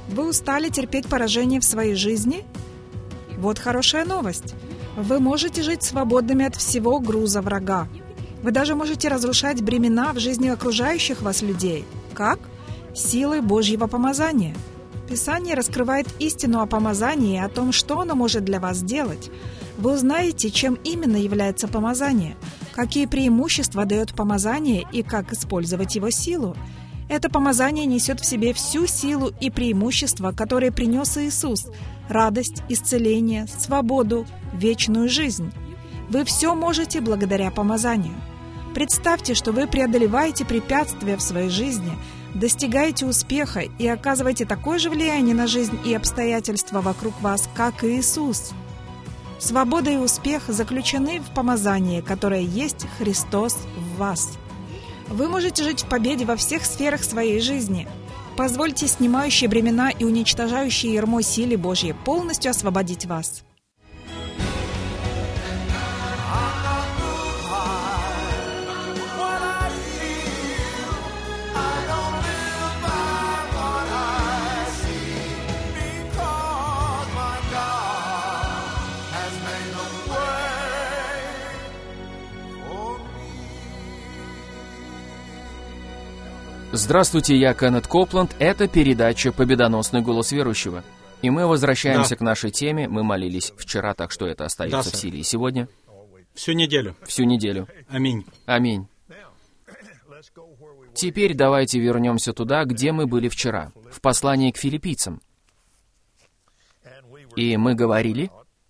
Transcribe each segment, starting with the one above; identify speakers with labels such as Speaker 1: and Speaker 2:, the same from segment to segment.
Speaker 1: Вы устали терпеть поражение в своей жизни? Вот хорошая новость. Вы можете жить свободными от всего груза врага. Вы даже можете разрушать бремена в жизни окружающих вас людей. Как? Силой Божьего помазания. Писание раскрывает истину о помазании и о том, что оно может для вас сделать. Вы узнаете, чем именно является помазание, какие преимущества дает помазание и как использовать его силу. Это помазание несет в себе всю силу и преимущества, которые принес Иисус: радость, исцеление, свободу, вечную жизнь. Вы все можете благодаря помазанию. Представьте, что вы преодолеваете препятствия в своей жизни, достигаете успеха и оказываете такое же влияние на жизнь и обстоятельства вокруг вас, как и Иисус. Свобода и успех заключены в помазании, которое есть Христос в вас. Вы можете жить в победе во всех сферах своей жизни. Позвольте снимающие бремена и уничтожающие ярмо силе Божьей полностью освободить вас.
Speaker 2: Здравствуйте, я Кеннет Копланд. Это передача «Победоносный голос верующего». И мы возвращаемся к нашей теме. Мы молились вчера, так что это остается в силе и сегодня.
Speaker 3: Всю неделю.
Speaker 2: Всю неделю.
Speaker 3: Аминь.
Speaker 2: Аминь. Теперь давайте вернемся туда, где мы были вчера, в послании к филиппийцам. И мы говорили,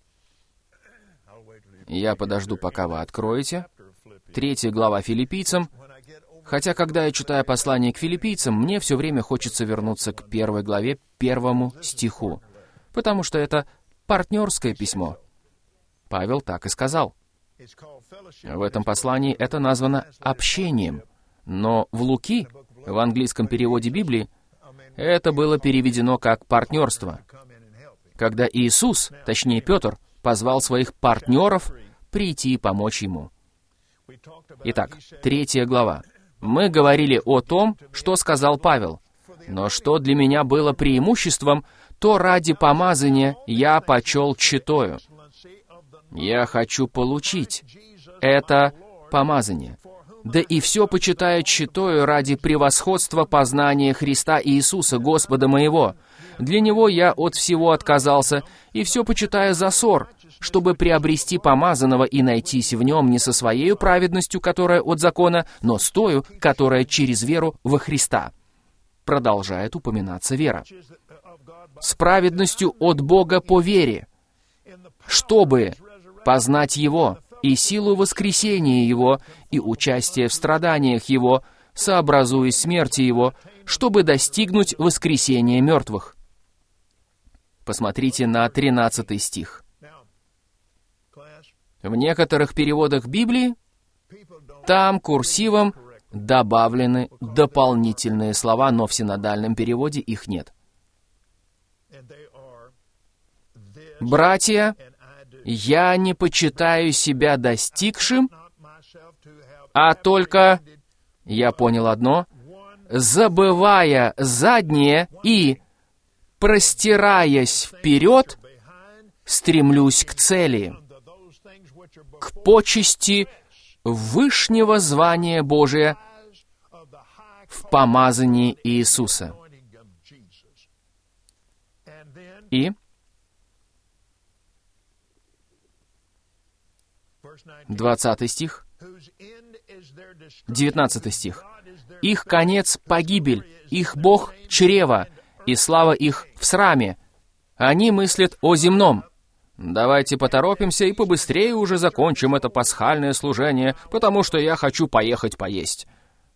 Speaker 2: я подожду, пока вы откроете, 3 глава филиппийцам. Хотя, когда я читаю послание к филиппийцам, мне все время хочется вернуться к 1 главе, 1 стиху, потому что это партнерское письмо. Павел так и сказал. В этом послании это названо общением, но в Луки, в английском переводе Библии, это было переведено как партнерство. Когда Иисус, точнее Петр, позвал своих партнеров прийти и помочь ему. Итак, 3 глава. Мы говорили о том, что сказал Павел. Но что для меня было преимуществом, то ради помазания я почел читою. Я хочу получить это помазание. Да и все почитаю читою ради превосходства познания Христа Иисуса, Господа моего. Для Него я от всего отказался, и все почитаю за ссор, чтобы приобрести помазанного и найтись в нем не со своей праведностью, которая от закона, но с тою, которая через веру во Христа. Продолжает упоминаться вера. С праведностью от Бога по вере, чтобы познать Его и силу воскресения Его и участие в страданиях Его, сообразуясь смерти Его, чтобы достигнуть воскресения мертвых. Посмотрите на 13 стих. В некоторых переводах Библии там курсивом добавлены дополнительные слова, но в синодальном переводе их нет. «Братья, я не почитаю себя достигшим, а только, я понял одно, забывая заднее и, простираясь вперед, стремлюсь к цели, к почести вышнего звания Божия в помазании Иисуса». И 20 стих, 19 стих. «Их конец — погибель, их Бог — чрево, и слава их в сраме. Они мыслят о земном». Давайте поторопимся и побыстрее уже закончим это пасхальное служение, потому что я хочу поехать поесть.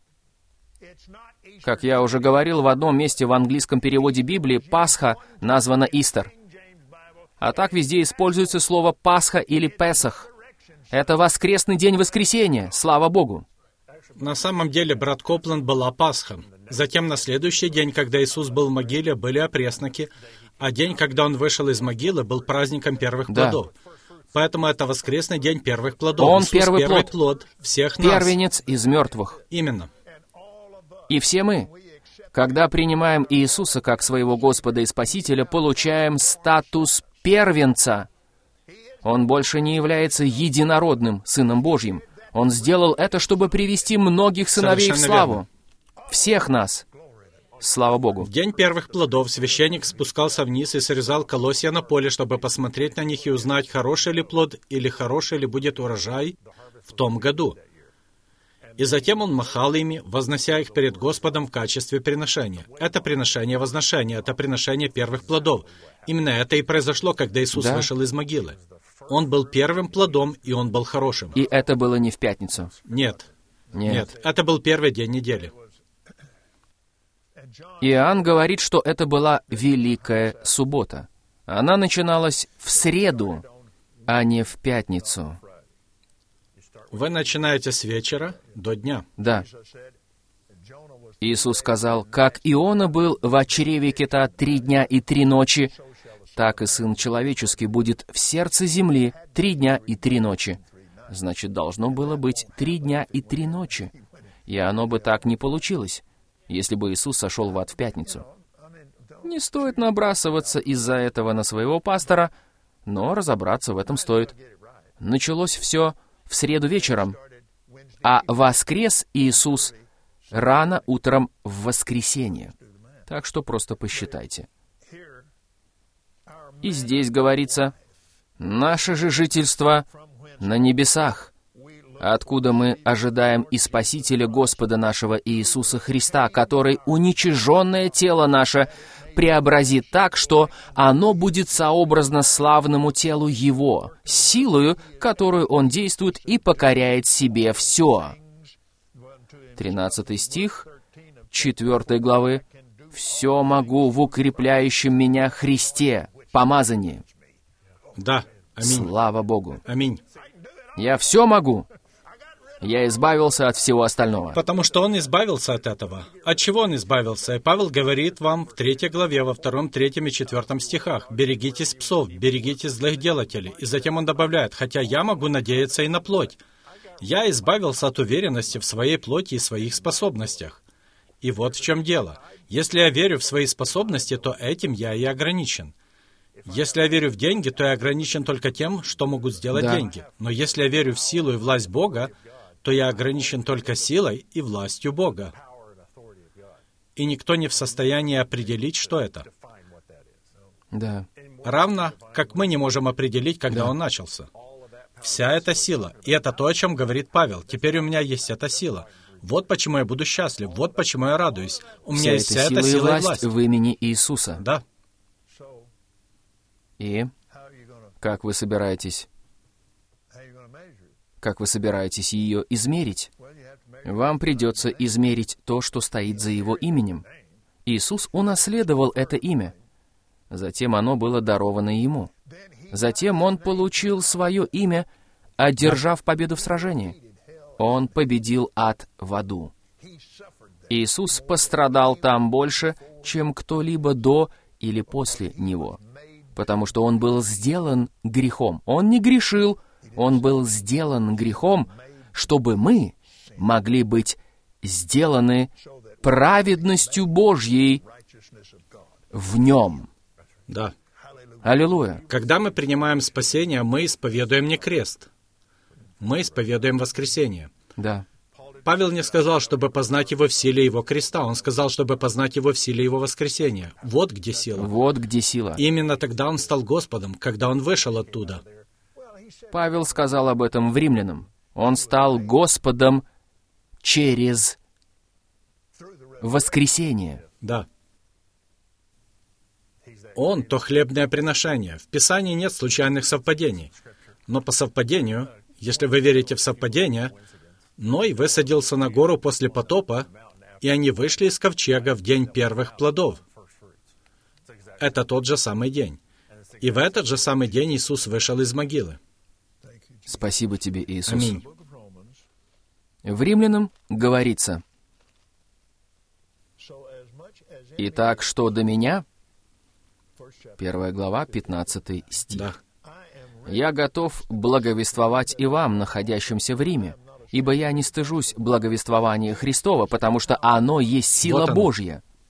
Speaker 2: Как я уже говорил, в одном месте в английском переводе Библии Пасха названа Истер. А так везде используется слово Пасха или Песах. Это воскресный день воскресения, слава Богу.
Speaker 3: На самом деле, брат Копланд, была Пасха. Затем на следующий день, когда Иисус был в могиле, были опресноки, а день, когда Он вышел из могилы, был праздником первых плодов. Поэтому это воскресный день первых плодов.
Speaker 2: Он
Speaker 3: Иисус
Speaker 2: первый
Speaker 3: плод всех нас.
Speaker 2: Первенец из мертвых.
Speaker 3: Именно.
Speaker 2: И все мы, Когда принимаем Иисуса как своего Господа и Спасителя, получаем статус первенца. Он больше не является единородным Сыном Божьим. Он сделал это, чтобы привести многих сыновей в славу. Всех нас. Слава Богу.
Speaker 3: В день первых плодов священник спускался вниз и срезал колосья на поле, чтобы посмотреть на них и узнать, хороший ли плод или хороший ли будет урожай в том году. И затем он махал ими, вознося их перед Господом в качестве приношения. Это приношение возношения, это приношение первых плодов. Именно это и произошло, когда Иисус вышел из могилы. Он был первым плодом, и он был хорошим.
Speaker 2: И это было не в пятницу?
Speaker 3: Нет. Это был первый день недели.
Speaker 2: Иоанн говорит, что это была Великая Суббота. Она начиналась в среду, а не в пятницу.
Speaker 3: Вы начинаете с вечера до дня.
Speaker 2: Да. Иисус сказал, «Как Иона был в чреве кита 3 дня и 3 ночи, так и Сын Человеческий будет в сердце земли 3 дня и 3 ночи». Значит, должно было быть 3 дня и 3 ночи. И оно бы так не получилось, если бы Иисус сошел в ад в пятницу. Не стоит набрасываться из-за этого на своего пастора, но разобраться в этом стоит. Началось все в среду вечером, а воскрес Иисус рано утром в воскресенье. Так что просто посчитайте. И здесь говорится, «Наше же жительство на небесах, откуда мы ожидаем и Спасителя Господа нашего Иисуса Христа, который уничиженное тело наше преобразит так, что оно будет сообразно славному телу Его, силою, которую Он действует и покоряет себе все». 13 стих 4 главы. «Все могу в укрепляющем меня Христе». Помазание.
Speaker 3: Да. Аминь.
Speaker 2: Слава Богу.
Speaker 3: Аминь.
Speaker 2: Я все могу. Я избавился от всего остального.
Speaker 3: Потому что Он избавился от этого. От чего Он избавился? И Павел говорит вам в 3 главе, во 2, 3 и 4 стихах, «Берегитесь псов, берегитесь злых делателей». И затем он добавляет, «Хотя я могу надеяться и на плоть. Я избавился от уверенности в своей плоти и своих способностях». И вот в чем дело. Если я верю в свои способности, то этим я и ограничен. Если я верю в деньги, то я ограничен только тем, что могут сделать деньги. Но если я верю в силу и власть Бога, то я ограничен только силой и властью Бога. И никто не в состоянии определить, что это.
Speaker 2: Да.
Speaker 3: Равно, как мы не можем определить, когда он начался. Вся эта сила. И это то, о чем говорит Павел. Теперь у меня есть эта сила. Вот почему я буду счастлив. Вот почему я радуюсь. У меня есть вся эта сила и власть.
Speaker 2: В имени Иисуса.
Speaker 3: Да.
Speaker 2: И как вы собираетесь ее измерить? Вам придется измерить то, что стоит за Его именем. Иисус унаследовал это имя. Затем оно было даровано Ему. Затем Он получил свое имя, одержав победу в сражении. Он победил ад в аду. Иисус пострадал там больше, чем кто-либо до или после Него, потому что Он был сделан грехом. Он не грешил, Он был сделан грехом, чтобы мы могли быть сделаны праведностью Божьей в Нем.
Speaker 3: Да.
Speaker 2: Аллилуйя.
Speaker 3: Когда мы принимаем спасение, мы исповедуем не крест. Мы исповедуем воскресение.
Speaker 2: Да.
Speaker 3: Павел не сказал, чтобы познать Его в силе Его креста. Он сказал, чтобы познать Его в силе Его воскресения. Вот где сила.
Speaker 2: Вот где сила.
Speaker 3: Именно тогда Он стал Господом, когда Он вышел оттуда.
Speaker 2: Павел сказал об этом в Римлянам. Он стал Господом через воскресение.
Speaker 3: Да. Он — то хлебное приношение. В Писании нет случайных совпадений. Но по совпадению, если вы верите в совпадение, Ной высадился на гору после потопа, и они вышли из ковчега в день первых плодов. Это тот же самый день. И в этот же самый день Иисус вышел из могилы.
Speaker 2: Спасибо тебе, Иисус.
Speaker 3: Аминь.
Speaker 2: В Римлянам говорится: «Итак, что до меня?» 1 глава, 15 стих.
Speaker 3: Да.
Speaker 2: «Я готов благовествовать и вам, находящимся в Риме, ибо я не стыжусь благовествования Христова, потому что оно есть сила
Speaker 3: Вот оно.
Speaker 2: Божья».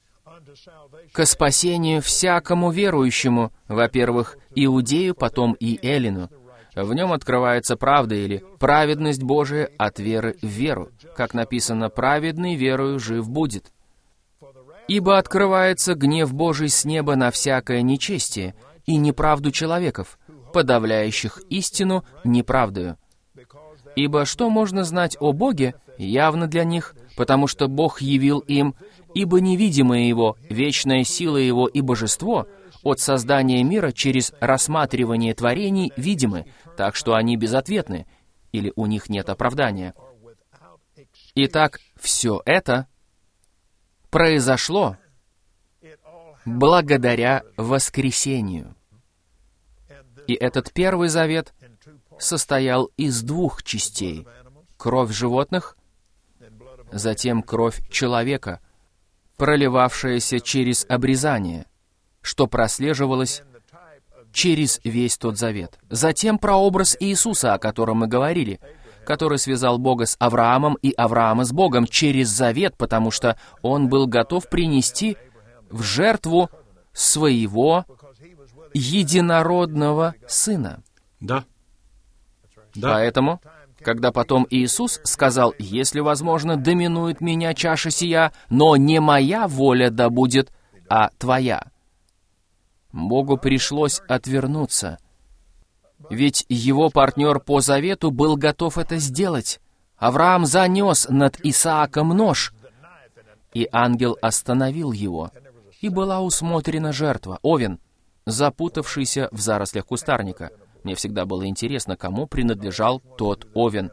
Speaker 2: ко спасению всякому верующему, во-первых, иудею, потом и эллину. В нем открывается правда или праведность Божия от веры в веру, как написано: «Праведный верою жив будет». Ибо открывается гнев Божий с неба на всякое нечестие и неправду человеков, подавляющих истину неправдою. Ибо что можно знать о Боге, явно для них, потому что Бог явил им, ибо невидимое Его, вечная сила Его и божество от создания мира через рассматривание творений видимы, так что они безответны, или у них нет оправдания. Итак, все это произошло благодаря воскресению. И этот Первый Завет состоял из двух частей: кровь животных, затем кровь человека, проливавшаяся через обрезание, что прослеживалось через весь тот завет. Затем прообраз Иисуса, о котором мы говорили, который связал Бога с Авраамом и Авраама с Богом через завет, потому что он был готов принести в жертву своего единородного Сына.
Speaker 3: Да.
Speaker 2: Поэтому, когда потом Иисус сказал: «Если возможно, доминует меня чаша сия, но не моя воля да будет, а твоя», Богу пришлось отвернуться. Ведь его партнер по завету был готов это сделать. Авраам занес над Исааком нож, и ангел остановил его, и была усмотрена жертва, овен, запутавшийся в зарослях кустарника. Мне всегда было интересно, кому принадлежал тот овен.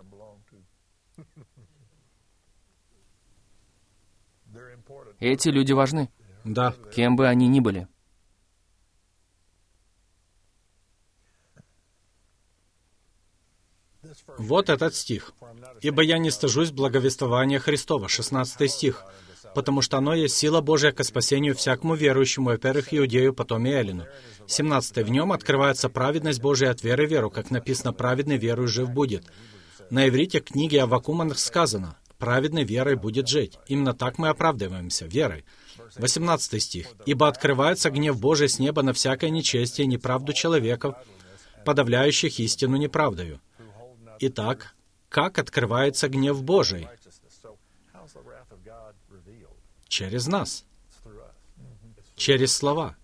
Speaker 2: Эти люди важны,
Speaker 3: Да.
Speaker 2: кем бы они ни были.
Speaker 3: Вот этот стих. «Ибо я не стыжусь благовествования Христова», 16 стих, «потому что оно есть сила Божия ко спасению всякому верующему, во-первых, иудею, потом и эллину». 17. «В нем открывается праведность Божия от веры в веру, как написано: праведный верою жив будет». На иврите в книге Аввакума сказано: «Праведный верой будет жить». Именно так мы оправдываемся, верой. 18 стих. «Ибо открывается гнев Божий с неба на всякое нечестие и неправду человеков, подавляющих истину неправдою». Итак, как открывается гнев Божий? Через нас. Через слова.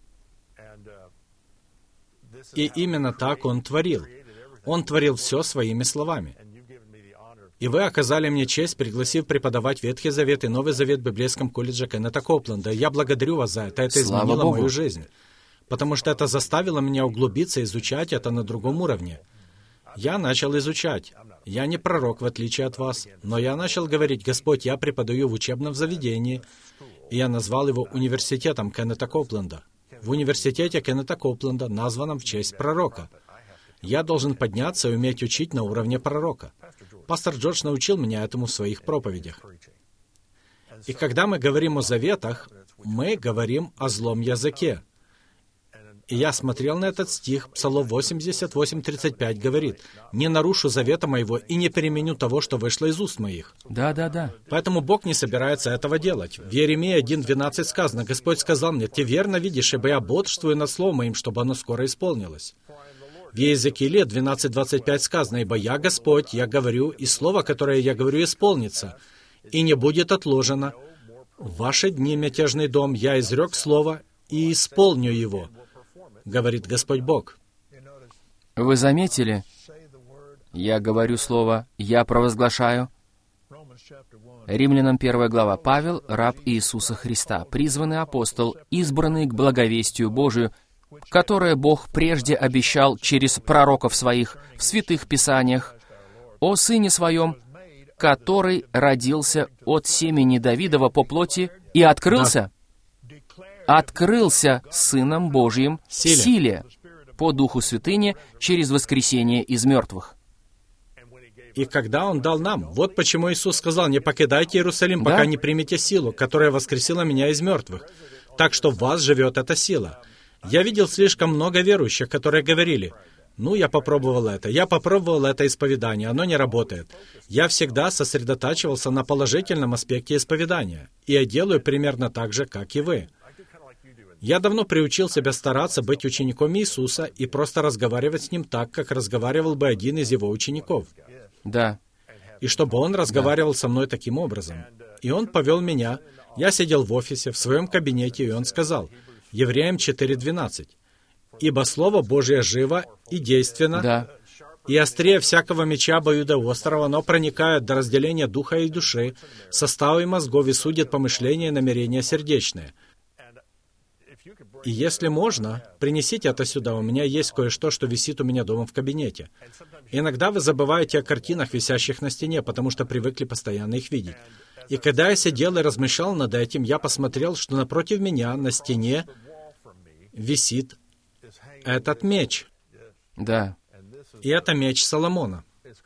Speaker 3: И именно так Он творил. Он творил все своими словами. И вы оказали мне честь, пригласив преподавать Ветхий Завет и Новый Завет в Библейском колледже Кеннета Копленда. Я благодарю вас за это. Это изменило мою жизнь. Потому что это заставило меня углубиться, изучать это на другом уровне. Я начал изучать. Я не пророк, в отличие от вас, но я начал говорить: «Господь, я преподаю в учебном заведении», и я назвал его университетом Кеннета Копленда. В университете Кеннета Копленда, названном в честь пророка. Я должен подняться и уметь учить на уровне пророка. Пастор Джордж научил меня этому в своих проповедях. И когда мы говорим о заветах, мы говорим о злом языке. И я смотрел на этот стих, Псалом 88:35 говорит: «Не нарушу завета моего и не переменю того, что вышло из уст моих».
Speaker 2: Да.
Speaker 3: Поэтому Бог не собирается этого делать. В Иеремии 1:12 сказано: «Господь сказал мне: ты верно видишь, ибо я бодрствую над словом моим, чтобы оно скоро исполнилось». В Иезекииле 12:25 сказано: «Ибо я Господь, я говорю, и слово, которое я говорю, исполнится, и не будет отложено. В ваши дни, мятежный дом, я изрек слово и исполню его, говорит Господь Бог».
Speaker 2: Вы заметили? Я говорю слово, я провозглашаю. Римлянам 1 глава. Павел, раб Иисуса Христа, призванный апостол, избранный к благовестию Божию, которое Бог прежде обещал через пророков своих в святых писаниях, о Сыне Своем, который родился от семени Давидова по плоти и открылся Сыном Божьим в силе по Духу Святыни через воскресение из мертвых.
Speaker 3: И когда Он дал нам, вот почему Иисус сказал: «Не покидайте Иерусалим, пока не примете силу, которая воскресила меня из мертвых». Так что в вас живет эта сила. Я видел слишком много верующих, которые говорили: я попробовал это исповедание, оно не работает. Я всегда сосредотачивался на положительном аспекте исповедания, и я делаю примерно так же, как и вы. Я давно приучил себя стараться быть учеником Иисуса и просто разговаривать с Ним так, как разговаривал бы один из Его учеников.
Speaker 2: Да.
Speaker 3: И чтобы Он разговаривал со мной таким образом. И Он повел меня. Я сидел в офисе, в своем кабинете, и Он сказал, Евреям 4:12, «Ибо Слово Божие живо и действенно,
Speaker 2: Да.
Speaker 3: и острее всякого меча обоюдоострого, оно проникает до разделения духа и души, состава и мозгов, и судит помышления и намерения сердечные». И если можно, принесите это сюда. У меня есть кое-что, что висит у меня дома в кабинете. Иногда вы забываете о картинах, висящих на стене, потому что привыкли постоянно их видеть. И когда я сидел и размышлял над этим, я посмотрел, что напротив меня на стене висит этот меч.
Speaker 2: Да.
Speaker 3: И это меч Соломона.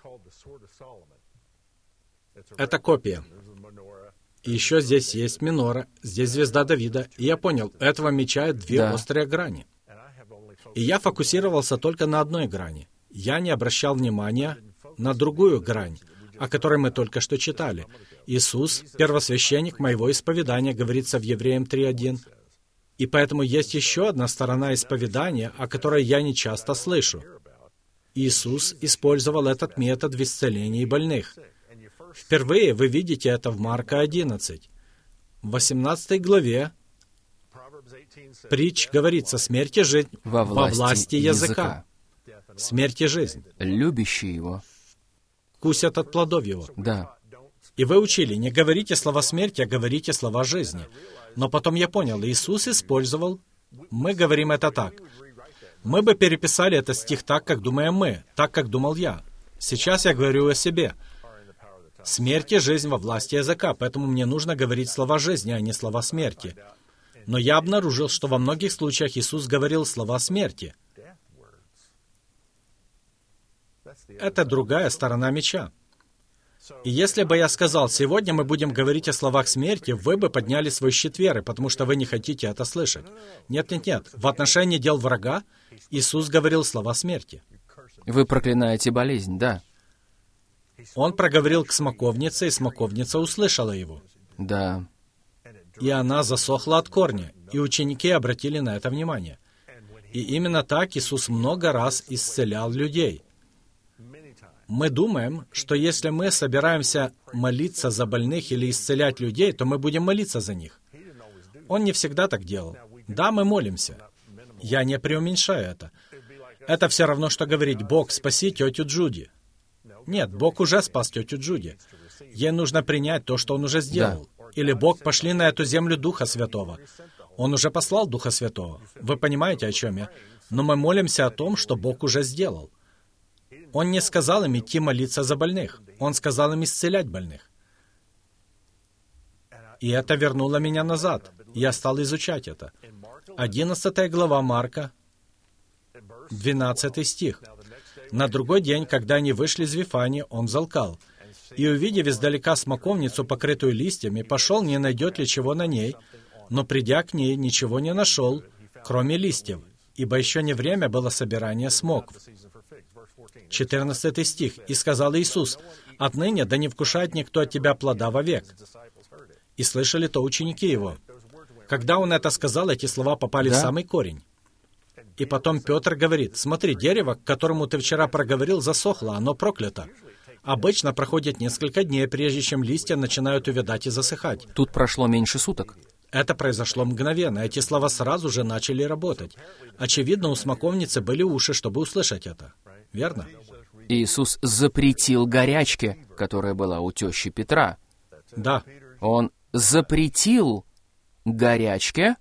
Speaker 3: Это копия. И еще здесь есть минора, здесь звезда Давида. И я понял, у этого меча две острые грани. И я фокусировался только на одной грани. Я не обращал внимания на другую грань, о которой мы только что читали. Иисус, первосвященник моего исповедания, говорится в Евреям 3:1. И поэтому есть еще одна сторона исповедания, о которой я не часто слышу. Иисус использовал этот метод в исцелении больных. Впервые вы видите это в Марка 11. В 18 главе притч говорится «Смерть и жизнь во власти языка». Смерть и жизнь.
Speaker 2: Любящие его.
Speaker 3: Вкусят от плодов его.
Speaker 2: Да.
Speaker 3: И вы учили, не говорите слова смерти, а говорите слова жизни. Но потом я понял, Иисус использовал, мы говорим это так. Мы бы переписали этот стих так, как думаем мы, так, как думал я. Сейчас я говорю о себе. Смерть и жизнь во власти языка, поэтому мне нужно говорить слова жизни, а не слова смерти. Но я обнаружил, что во многих случаях Иисус говорил слова смерти. Это другая сторона меча. И если бы я сказал, сегодня мы будем говорить о словах смерти, вы бы подняли свой щит веры, потому что вы не хотите это слышать. Нет. В отношении дел врага Иисус говорил слова смерти.
Speaker 2: Вы проклинаете болезнь, да.
Speaker 3: Он проговорил к смоковнице, и смоковница услышала его.
Speaker 2: Да.
Speaker 3: И она засохла от корня, и ученики обратили на это внимание. И именно так Иисус много раз исцелял людей. Мы думаем, что если мы собираемся молиться за больных или исцелять людей, то мы будем молиться за них. Он не всегда так делал. Да, мы молимся. Я не преуменьшаю это. Это все равно, что говорить: «Бог, спаси тетю Джуди». Нет, Бог уже спас тетю Джуди. Ей нужно принять то, что Он уже сделал. Или «Бог, пошли на эту землю Духа Святого». Он уже послал Духа Святого. Вы понимаете, о чем я? Но мы молимся о том, что Бог уже сделал. Он не сказал им идти молиться за больных. Он сказал им исцелять больных. И это вернуло меня назад. Я стал изучать это. 11 глава Марка, 12 стих. «На другой день, когда они вышли из Вифании, он взалкал. И, увидев издалека смоковницу, покрытую листьями, пошел, не найдет ли чего на ней, но, придя к ней, ничего не нашел, кроме листьев, ибо еще не время было собирания смокв». 14 стих. «И сказал Иисус: отныне да не вкушает никто от тебя плода вовек». И слышали то ученики Его. Когда Он это сказал, эти слова попали в самый корень. И потом Петр говорит: «Смотри, дерево, к которому ты вчера проговорил, засохло, оно проклято». Обычно проходит несколько дней, прежде чем листья начинают увядать и засыхать.
Speaker 2: Тут прошло меньше суток.
Speaker 3: Это произошло мгновенно. Эти слова сразу же начали работать. Очевидно, у смоковницы были уши, чтобы услышать это. Верно?
Speaker 2: Иисус запретил горячке, которая была у тещи Петра.
Speaker 3: Да.
Speaker 2: Он запретил горячке,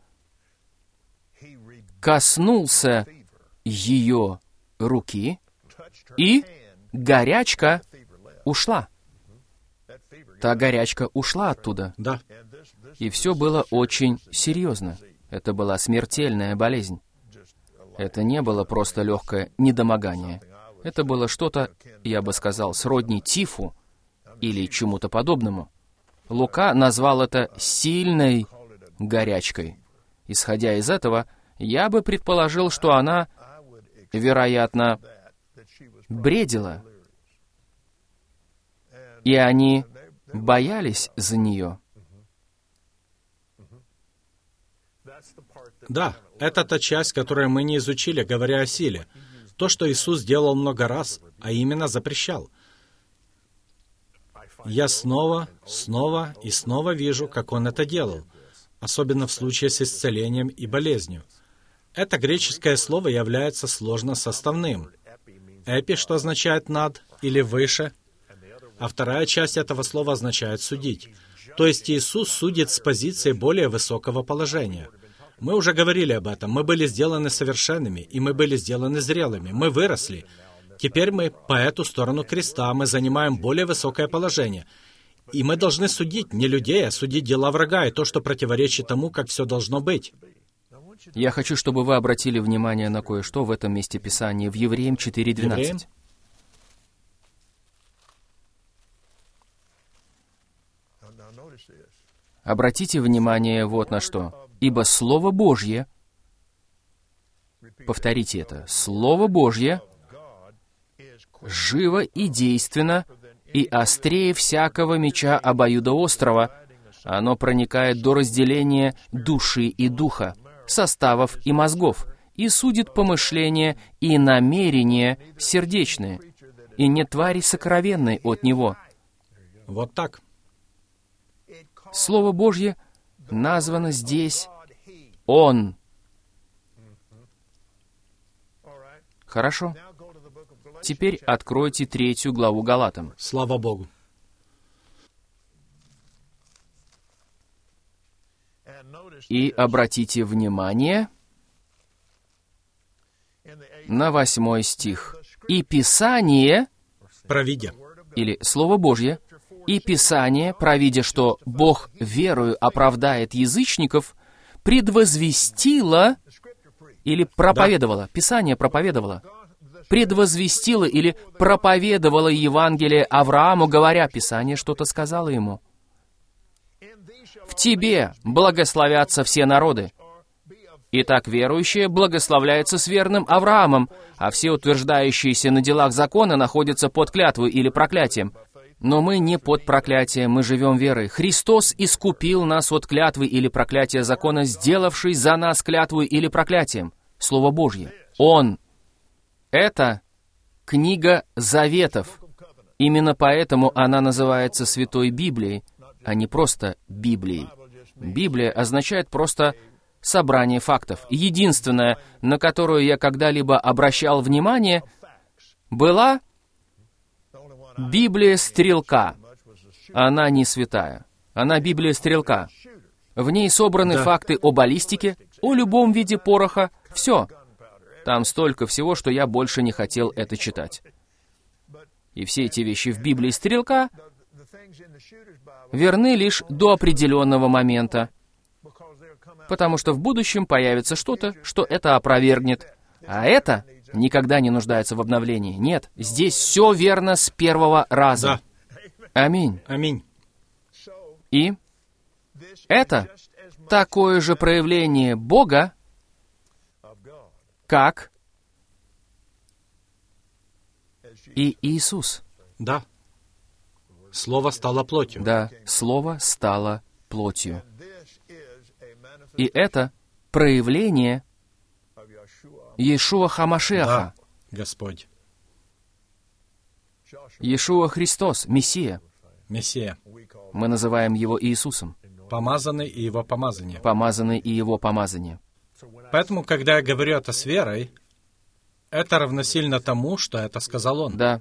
Speaker 2: коснулся ее руки, и горячка ушла. Та горячка ушла оттуда.
Speaker 3: Да.
Speaker 2: И все было очень серьезно. Это была смертельная болезнь. Это не было просто легкое недомогание. Это было что-то, я бы сказал, сродни тифу или чему-то подобному. Лука назвал это сильной горячкой. Исходя из этого, я бы предположил, что она, вероятно, бредила. И они боялись за нее.
Speaker 3: Да, это та часть, которую мы не изучили, говоря о силе. То, что Иисус делал много раз, а именно запрещал. Я снова и снова вижу, как Он это делал, особенно в случае с исцелением и болезнью. Это греческое слово является сложно составным. «Эпи», что означает «над» или «выше», а вторая часть этого слова означает «судить». То есть Иисус судит с позиции более высокого положения. Мы уже говорили об этом. Мы были сделаны совершенными, и мы были сделаны зрелыми. Мы выросли. Теперь мы по эту сторону креста, мы занимаем более высокое положение. И мы должны судить не людей, а судить дела врага и то, что противоречит тому, как все должно быть.
Speaker 2: Я хочу, чтобы вы обратили внимание на кое-что в этом месте Писания, в Евреям 4:12. Обратите внимание вот на что. «Ибо Слово Божье», повторите это, «Слово Божье живо и действенно, и острее всякого меча обоюдоострого, оно проникает до разделения души и духа, составов и мозгов, и судит помышления и намерения сердечные, и нет твари сокровенной от него».
Speaker 3: Вот так.
Speaker 2: Слово Божье названо здесь «Он». Хорошо. Теперь откройте 3 главу Галатам.
Speaker 3: Слава Богу.
Speaker 2: И обратите внимание на 8 стих. «И Писание»,
Speaker 3: Провидя.
Speaker 2: или Слово Божье, «И Писание, провидя, что Бог верою оправдает язычников, предвозвестило», или проповедовало, Писание проповедовало, предвозвестило или проповедовало Евангелие Аврааму, говоря, Писание что-то сказало ему. «В тебе благословятся все народы. Итак, верующие благословляются с верным Авраамом, а все утверждающиеся на делах закона находятся под клятвой или проклятием. Но мы не под проклятием, мы живем верой. Христос искупил нас от клятвы или проклятия закона, сделавший за нас клятву или проклятием». Слово Божье. Он. Это книга заветов. Именно поэтому она называется Святой Библией, а не просто Библией. Библия означает просто собрание фактов. Единственное, на которую я когда-либо обращал внимание, была Библия Стрелка. Она не святая. Она Библия Стрелка. В ней собраны факты о баллистике, о любом виде пороха. Все. Там столько всего, что я больше не хотел это читать. И все эти вещи в Библии Стрелка верны лишь до определенного момента, потому что в будущем появится что-то, что это опровергнет. А это никогда не нуждается в обновлении. Нет, здесь все верно с первого раза. Аминь.
Speaker 3: Аминь.
Speaker 2: И это такое же проявление Бога, как и Иисус.
Speaker 3: Да. Слово стало плотью.
Speaker 2: Да, Слово стало плотью. И это проявление Иешуа Хамашиаха.
Speaker 3: Да, Господь.
Speaker 2: Иешуа Христос, Мессия.
Speaker 3: Мессия.
Speaker 2: Мы называем Его Иисусом.
Speaker 3: Помазанный и Его помазание.
Speaker 2: Помазанный и Его помазание.
Speaker 3: Поэтому, когда я говорю это с верой, это равносильно тому, что это сказал Он.
Speaker 2: Да.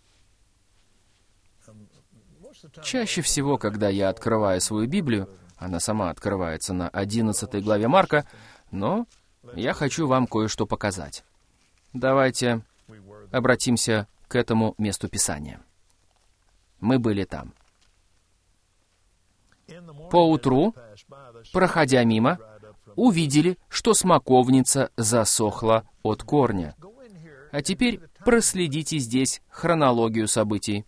Speaker 2: Чаще всего, когда я открываю свою Библию, она сама открывается на 11 главе Марка, но я хочу вам кое-что показать. Давайте обратимся к этому месту Писания. Мы были там. Поутру, проходя мимо, увидели, что смоковница засохла от корня. А теперь проследите здесь хронологию событий.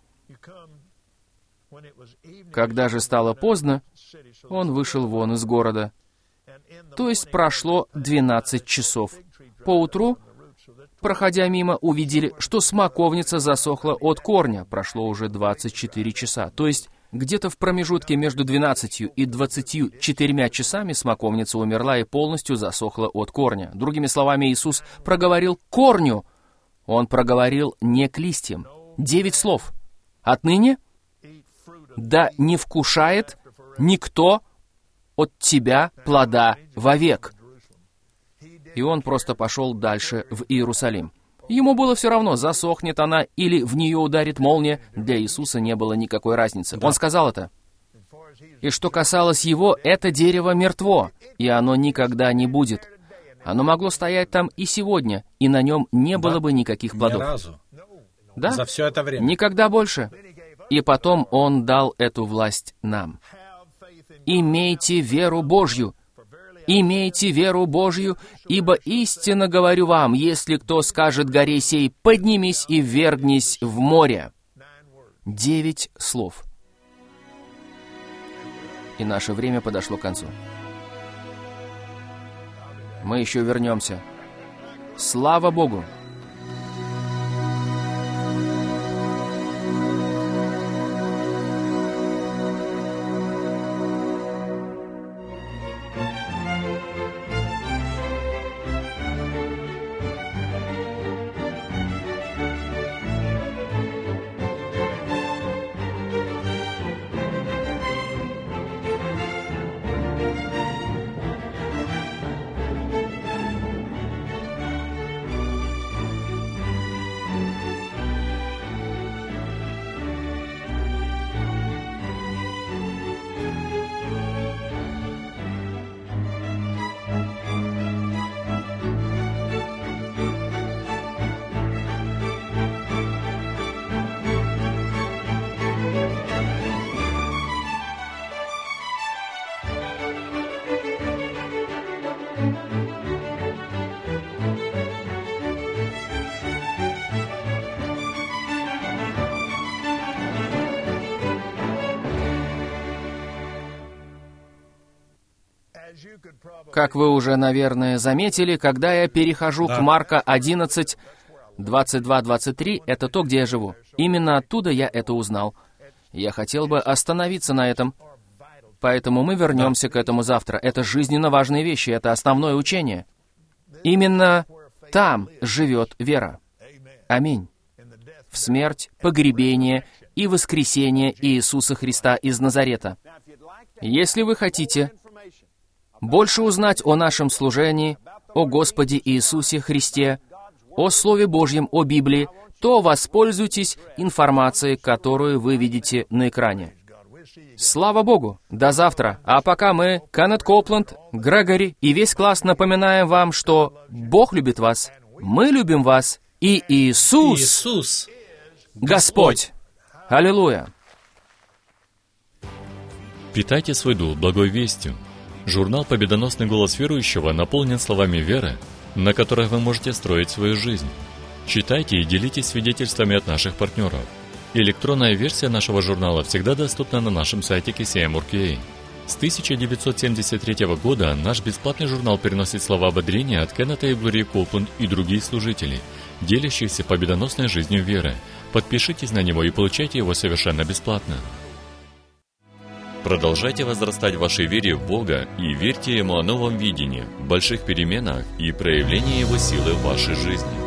Speaker 2: Когда же стало поздно, он вышел вон из города. То есть прошло 12 часов. Поутру, проходя мимо, увидели, что смоковница засохла от корня. Прошло уже 24 часа. То есть Где-то в промежутке между 12 и 24 часами смоковница умерла и полностью засохла от корня. Другими словами, Иисус проговорил к корню. Он проговорил не к листьям. 9 слов. Отныне да не вкушает никто от тебя плода вовек. И он просто пошел дальше в Иерусалим. Ему было все равно, засохнет она или в нее ударит молния. Для Иисуса не было никакой разницы. Он сказал это. И что касалось его, это дерево мертво, и оно никогда не будет. Оно могло стоять там и сегодня, и на нем не было бы никаких плодов.
Speaker 3: Ни разу.
Speaker 2: Да?
Speaker 3: За все это время.
Speaker 2: Никогда больше. И потом Он дал эту власть нам. Имейте веру Божью. Имейте веру Божью, ибо истинно говорю вам, если кто скажет горе сей, поднимись и ввергнись в море. 9 слов. И наше время подошло к концу. Мы еще вернемся. Слава Богу! Как вы уже, наверное, заметили, когда я перехожу к Марка 11, 22-23, это то, где я живу. Именно оттуда я это узнал. Я хотел бы остановиться на этом, поэтому мы вернемся к этому завтра. Это жизненно важные вещи, это основное учение. Именно там живет вера. Аминь. В смерть, погребение и воскресение Иисуса Христа из Назарета. Если вы хотите больше узнать о нашем служении, о Господе Иисусе Христе, о Слове Божьем, о Библии, то воспользуйтесь информацией, которую вы видите на экране. Слава Богу! До завтра! А пока мы, Кеннет Копланд, Грегори и весь класс напоминаем вам, что Бог любит вас, мы любим вас, и Иисус Господь! Аллилуйя!
Speaker 4: Питайте свой дух благой вестью. Журнал «Победоносный голос верующего» наполнен словами веры, на которых вы можете строить свою жизнь. Читайте и делитесь свидетельствами от наших партнеров. Электронная версия нашего журнала всегда доступна на нашем сайте KCM.org.ua. С 1973 года наш бесплатный журнал переносит слова ободрения от Кеннета и Глории Копланд и других служителей, делящихся победоносной жизнью веры. Подпишитесь на него и получайте его совершенно бесплатно. Продолжайте возрастать в вашей вере в Бога и верьте Ему о новом видении, больших переменах и проявлении Его силы в вашей жизни.